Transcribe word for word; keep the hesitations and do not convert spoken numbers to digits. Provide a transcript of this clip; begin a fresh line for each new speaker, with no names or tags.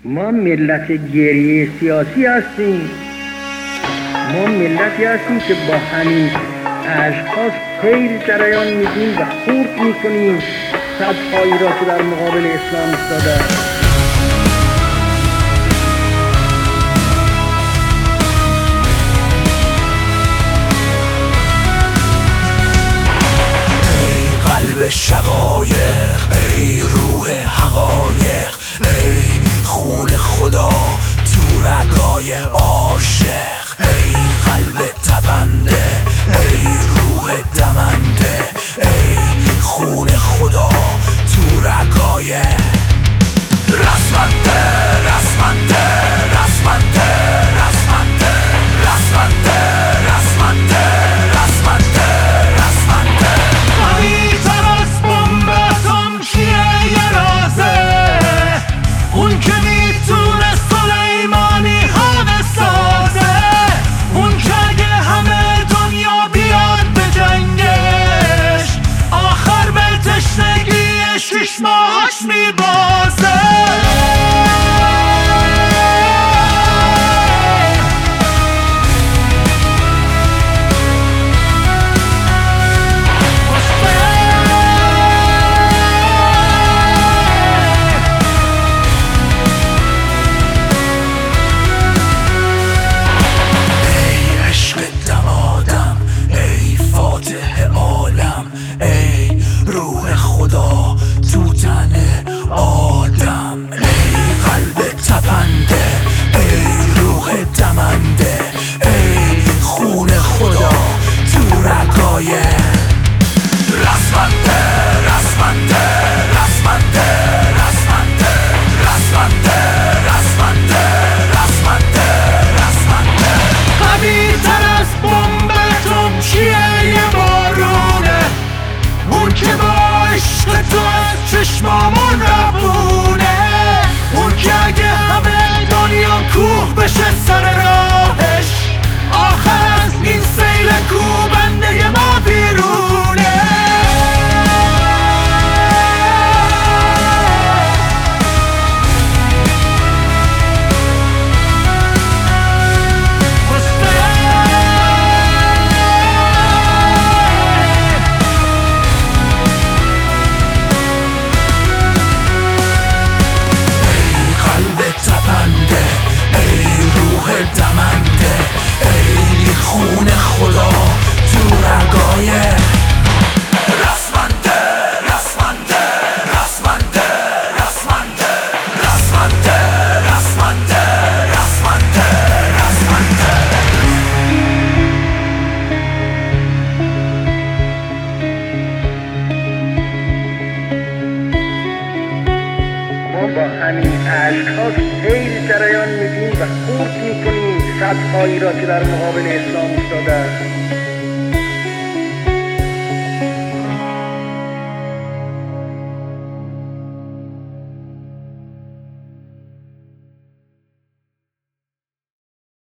ما ملت گریه سیاسی هستیم. ما ملتی هستیم که با همین اشخاص خیر جریان میدیم و خورد میکنیم صدهایی را که در مقابل اسلام ایستاده.
قلب شقایق، ای روح حقایق، ای خون خدا تو رگای عاشق، ای قلب تپنده، ای روح دمنده، ای خون خدا تو رگای رسمنده رسمنده رسمنده رسمنده رسمنده رسمنده رسمنده رسمنده
قوی‌تر از بمب اتم کیه یه رازه، اون که میتونه سلیمانی ها بسازه، اون که اگه همه دنیا بیاد به جنگش آخر به تشنگی شش ماهاش میبازه.
روح خدا تو تن آدم، ای قلب تپنده، ای روح دمنده، ای خون خدا تو رگای رسمنده رسمنده رسمنده رسمنده رسمنده رسمنده رسمنده رسمنده
قوی‌تر از بمب اتم چیه یه بارونه، اون که با عشق تو از چشمامون ربونه، اون که اگه همه دنیا کوه بشه سر راهش آخر از این سیل کوبنده ما بیرونه.
دمنده، ای خون خدا تو رگای رسمنده رسمنده رسمنده رسمنده رسمنده رسمنده رسمنده رسمنده.
ما با همین اشخاص خیر جریان میدیم و خورد میکنیم صدهایی را که در مقابل اسلام ایستاده.